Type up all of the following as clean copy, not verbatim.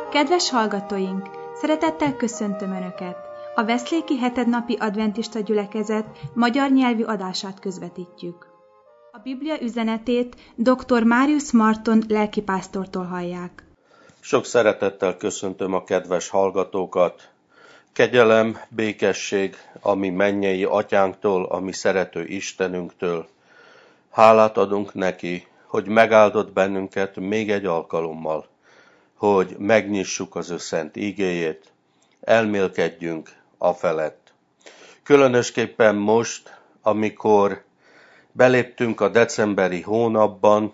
Kedves hallgatóink! Szeretettel köszöntöm Önöket! A Veszléki hetednapi adventista gyülekezet magyar nyelvű adását közvetítjük. A Biblia üzenetét dr. Máriusz Marton lelkipásztortól hallják. Sok szeretettel köszöntöm a kedves hallgatókat. Kegyelem, békesség a mi mennyei atyánktól, a mi szerető Istenünktől. Hálát adunk neki, hogy megáldott bennünket még egy alkalommal, hogy megnyissuk az ő szent ígéjét, elmélkedjünk afelett. Különösképpen most, amikor beléptünk a decemberi hónapban,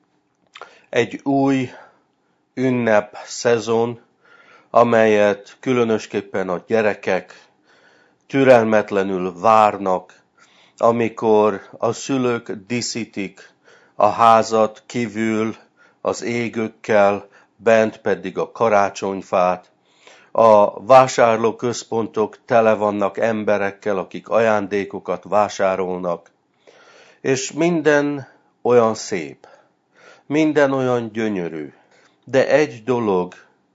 egy új ünnep szezon, amelyet különösképpen a gyerekek türelmetlenül várnak, amikor a szülők díszítik a házat kívül az égőkkel, bent pedig a karácsonyfát. A vásárlóközpontok tele vannak emberekkel, akik ajándékokat vásárolnak, és minden olyan szép, minden olyan gyönyörű. De egy dolog,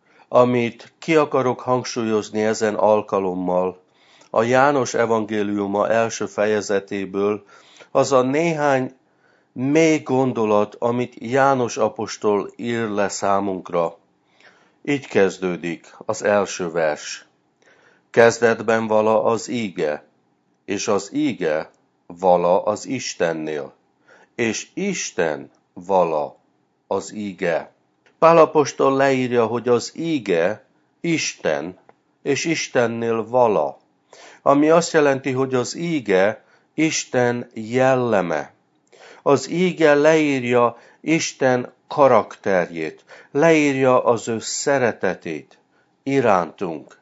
amit ki akarok hangsúlyozni ezen alkalommal, a János evangéliuma első fejezetéből, az a néhány mély gondolat, amit János apostol ír le számunkra. Így kezdődik az első vers. Kezdetben vala az íge, és az íge vala az Istennél, és Isten vala az íge. Pál apostol leírja, hogy az íge Isten, és Istennél vala, ami azt jelenti, hogy az íge Isten jelleme. Az íge leírja Isten karakterjét, leírja az ő szeretetét irántunk.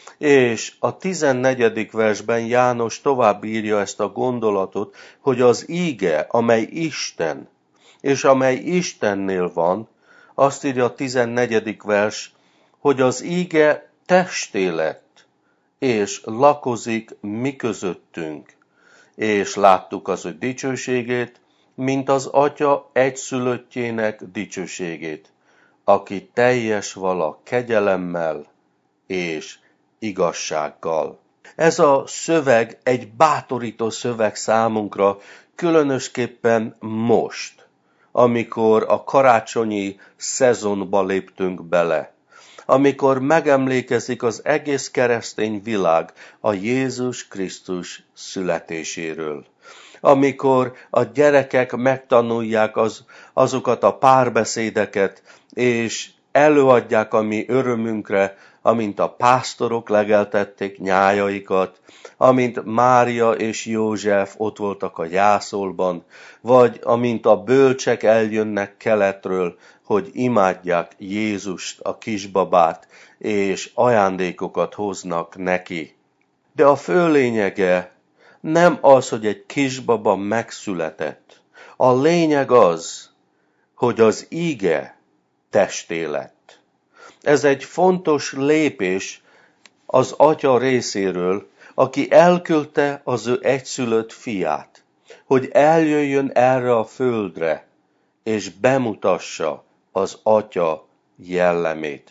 És a 14. versben János tovább írja ezt a gondolatot, hogy az íge, amely Isten, és amely Istennél van, azt írja a 14. vers, hogy az íge testé lett, és lakozik mi közöttünk, és láttuk az ő dicsőségét, mint az Atya egyszülöttjének dicsőségét, aki teljes vala kegyelemmel és igazsággal. Ez a szöveg egy bátorító szöveg számunkra, különösképpen most, amikor a karácsonyi szezonba léptünk bele, amikor megemlékezik az egész keresztény világ a Jézus Krisztus születéséről. Amikor a gyerekek megtanulják azokat a párbeszédeket, és előadják a mi örömünkre, amint a pásztorok legeltették nyájaikat, amint Mária és József ott voltak a jászolban, vagy amint a bölcsek eljönnek keletről, hogy imádják Jézust, a kisbabát, és ajándékokat hoznak neki. De a fő lényege nem az, hogy egy kisbaba megszületett. A lényeg az, hogy az íge testé lett. Ez egy fontos lépés az Atya részéről, aki elküldte az ő egyszülött fiát, hogy eljöjjön erre a földre, és bemutassa az Atya jellemét.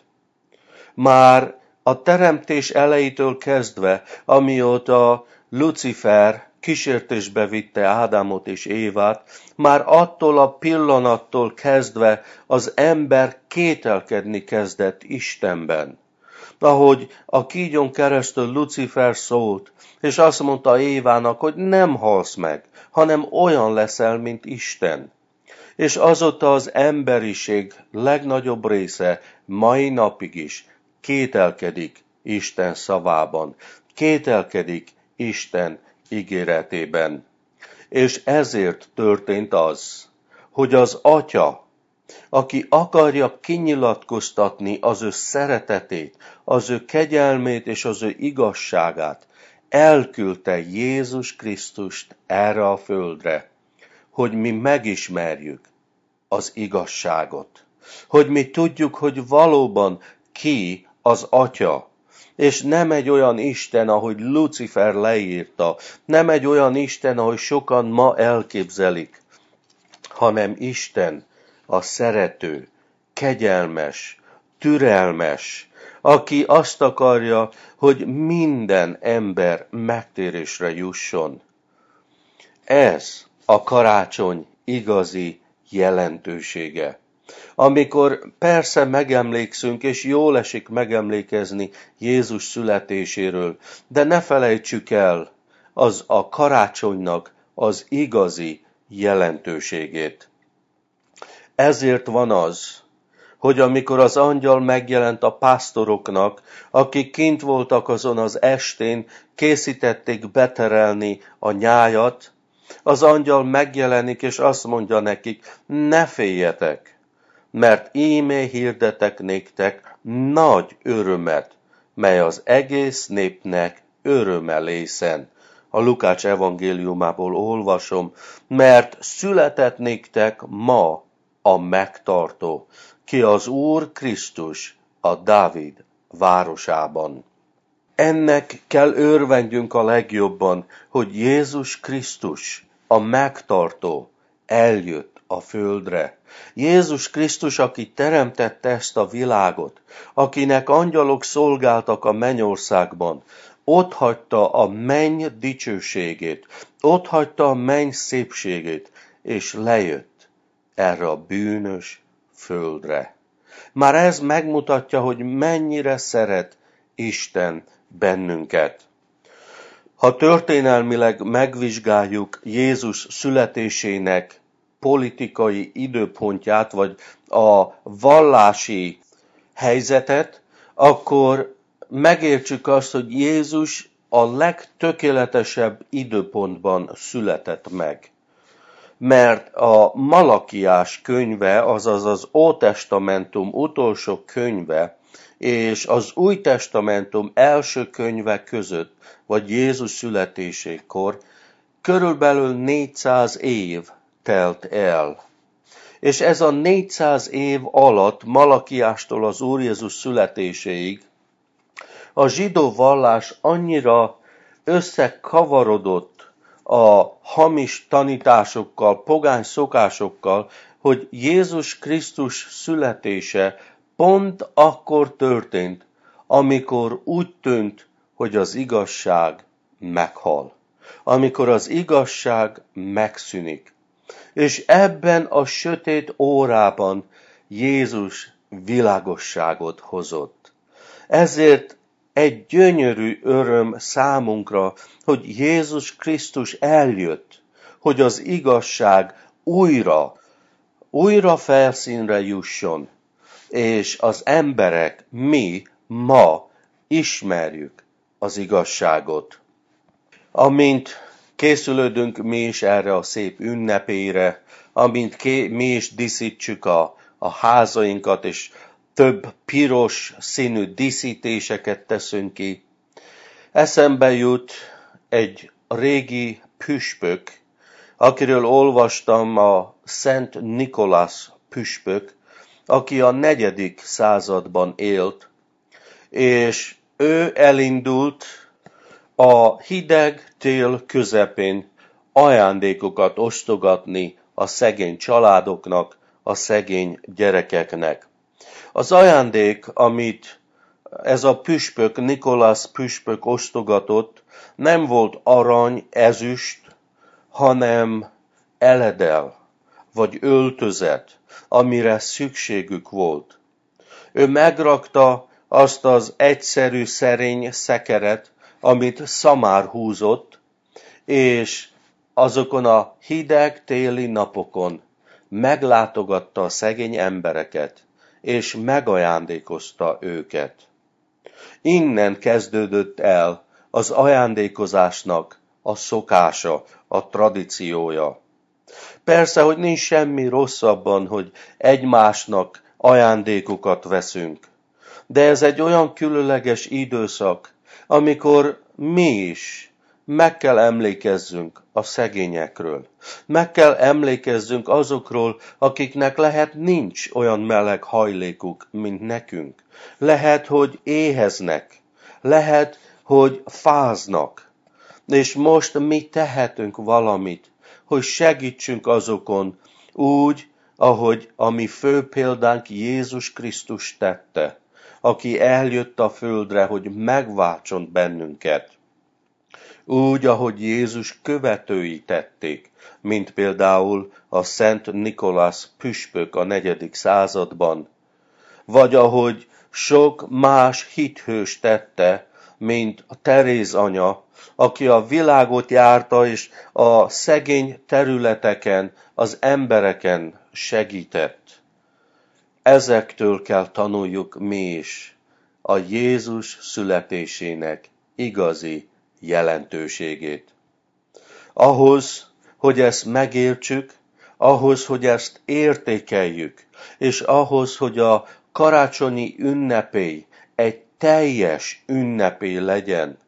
Már a teremtés elejétől kezdve, amióta Lucifer kísértésbe vitte Ádámot és Évát, már attól a pillanattól kezdve az ember kételkedni kezdett Istenben. Ahogy a kígyón keresztül Lucifer szólt, és azt mondta Évának, hogy nem halsz meg, hanem olyan leszel, mint Isten. És azóta az emberiség legnagyobb része mai napig is kételkedik Isten szavában, kételkedik Isten ígéretében. És ezért történt az, hogy az Atya, aki akarja kinyilatkoztatni az ő szeretetét, az ő kegyelmét és az ő igazságát, elküldte Jézus Krisztust erre a földre, hogy mi megismerjük az igazságot, hogy mi tudjuk, hogy valóban ki az Atya, és nem egy olyan Isten, ahogy Lucifer leírta, nem egy olyan Isten, ahogy sokan ma elképzelik, hanem Isten a szerető, kegyelmes, türelmes, aki azt akarja, hogy minden ember megtérésre jusson. Ez a karácsony igazi jelentősége. Amikor persze megemlékszünk, és jól esik megemlékezni Jézus születéséről, de ne felejtsük el az a karácsonynak az igazi jelentőségét. Ezért van az, hogy amikor az angyal megjelent a pásztoroknak, akik kint voltak azon az estén, készítették beterelni a nyájat, az angyal megjelenik, és azt mondja nekik, ne féljetek, mert íme hirdetek néktek nagy örömet, mely az egész népnek öröme lészen. A Lukács evangéliumából olvasom, mert született néktek ma a megtartó, ki az Úr Krisztus a Dávid városában. Ennek kell örvendjünk a legjobban, hogy Jézus Krisztus, a megtartó, eljött a földre. Jézus Krisztus, aki teremtette ezt a világot, akinek angyalok szolgáltak a mennyországban, otthagyta a menny dicsőségét, otthagyta a menny szépségét, és lejött erre a bűnös földre. Már ez megmutatja, hogy mennyire szeret Isten bennünket. Ha történelmileg megvizsgáljuk Jézus születésének politikai időpontját, vagy a vallási helyzetet, akkor megértsük azt, hogy Jézus a legtökéletesebb időpontban született meg. Mert a Malakiás könyve, azaz az Ótestamentum utolsó könyve, és az Új Testamentum első könyve között, vagy Jézus születésekor körülbelül 400 év telt el. És ez a 400 év alatt, Malakiástól az Úr Jézus születéséig, a zsidó vallás annyira összekavarodott a hamis tanításokkal, pogány szokásokkal, hogy Jézus Krisztus születése pont akkor történt, amikor úgy tűnt, hogy az igazság meghal. Amikor az igazság megszűnik. És ebben a sötét órában Jézus világosságot hozott. Ezért egy gyönyörű öröm számunkra, hogy Jézus Krisztus eljött, hogy az igazság újra felszínre jusson, és az emberek, mi ma ismerjük az igazságot. Amint készülődünk mi is erre a szép ünnepére, amint mi is díszítsük a házainkat, és több piros színű díszítéseket teszünk ki, eszembe jut egy régi püspök, akiről olvastam, a Szent Nikolász püspök, aki a 4. században élt, és ő elindult a hideg tél közepén ajándékokat osztogatni a szegény családoknak, a szegény gyerekeknek. Az ajándék, amit ez a püspök, Nikolász püspök osztogatott, nem volt arany, ezüst, hanem eledel, vagy öltözet, amire szükségük volt. Ő megrakta azt az egyszerű, szerény szekeret, amit szamár húzott, és azokon a hideg téli napokon meglátogatta a szegény embereket, és megajándékozta őket. Innen kezdődött el az ajándékozásnak a szokása, a tradíciója. Persze, hogy nincs semmi rosszabban, hogy egymásnak ajándékokat veszünk. De ez egy olyan különleges időszak, amikor mi is meg kell emlékezzünk a szegényekről. Meg kell emlékezzünk azokról, akiknek lehet nincs olyan meleg hajlékuk, mint nekünk. Lehet, hogy éheznek. Lehet, hogy fáznak. És most mi tehetünk valamit, hogy segítsünk azokon úgy, ahogy a mi fő példánk Jézus Krisztus tette, aki eljött a földre, hogy megváltson bennünket. Úgy, ahogy Jézus követői tették, mint például a Szent Nikolász püspök a 4. században, vagy ahogy sok más hithős tette, mint a Teréz anya, aki a világot járta, és a szegény területeken, az embereken segített. Ezektől kell tanuljuk mi is a Jézus születésének igazi jelentőségét. Ahhoz, hogy ezt megértsük, ahhoz, hogy ezt értékeljük, és ahhoz, hogy a karácsonyi ünnepély egy teljes ünnepély legyen,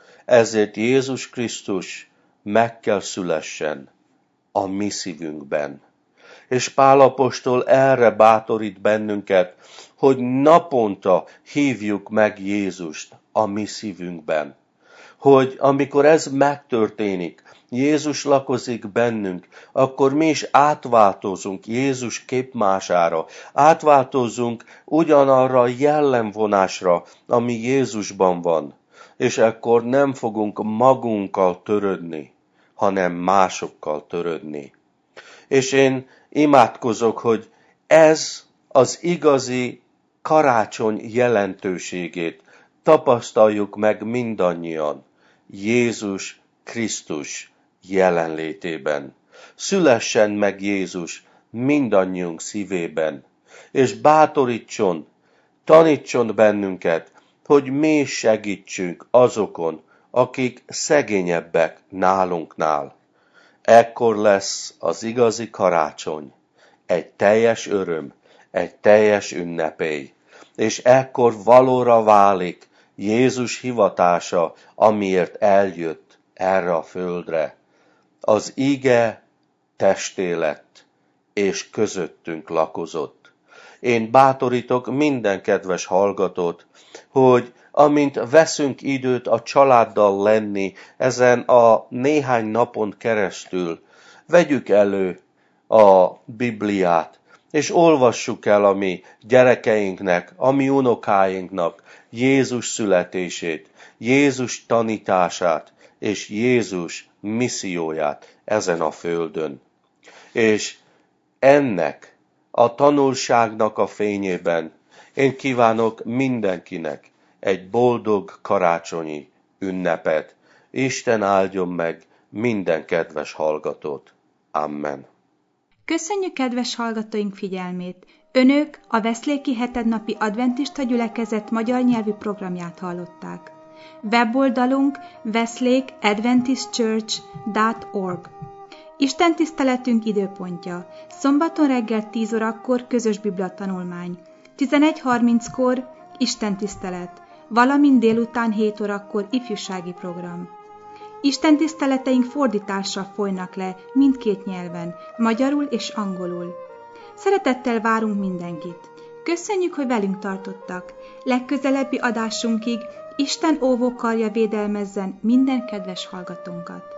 ezért Jézus Krisztus meg kell szülessen a mi szívünkben. És Pál apostol erre bátorít bennünket, hogy naponta hívjuk meg Jézust a mi szívünkben. Hogy amikor ez megtörténik, Jézus lakozik bennünk, akkor mi is átváltozunk Jézus képmására, átváltozunk ugyanarra a jellemvonásra, ami Jézusban van, és akkor nem fogunk magunkkal törődni, hanem másokkal törődni. És én imádkozok, hogy ez az igazi karácsony jelentőségét tapasztaljuk meg mindannyian Jézus Krisztus jelenlétében. Szülessen meg Jézus mindannyiunk szívében, és bátorítson, tanítson bennünket, hogy mi segítsünk azokon, akik szegényebbek nálunknál. Ekkor lesz az igazi karácsony, egy teljes öröm, egy teljes ünnepély, és ekkor valóra válik Jézus hivatása, amiért eljött erre a földre. Az ige testé lett, és közöttünk lakozott. Én bátorítok minden kedves hallgatót, hogy amint veszünk időt a családdal lenni ezen a néhány napon keresztül, vegyük elő a Bibliát, és olvassuk el a mi gyerekeinknek, a mi unokáinknak Jézus születését, Jézus tanítását, és Jézus misszióját ezen a földön. És ennek a tanulságnak a fényében én kívánok mindenkinek egy boldog karácsonyi ünnepet. Isten áldjon meg minden kedves hallgatót. Amen. Köszönjük kedves hallgatóink figyelmét! Önök a Veszléki hetednapi adventista gyülekezet magyar nyelvű programját hallották. Weboldalunk weslekeadventistchurch.org. Istentiszteletünk időpontja: szombaton reggel 10 órakor közös bibliatanulmány, 11:30-kor istentisztelet, valamint délután 7 órakor ifjúsági program. Istentiszteleteink fordítással folynak le mindkét nyelven, magyarul és angolul. Szeretettel várunk mindenkit. Köszönjük, hogy velünk tartottak. Legközelebbi adásunkig Isten óvókarja védelmezzen minden kedves hallgatónkat.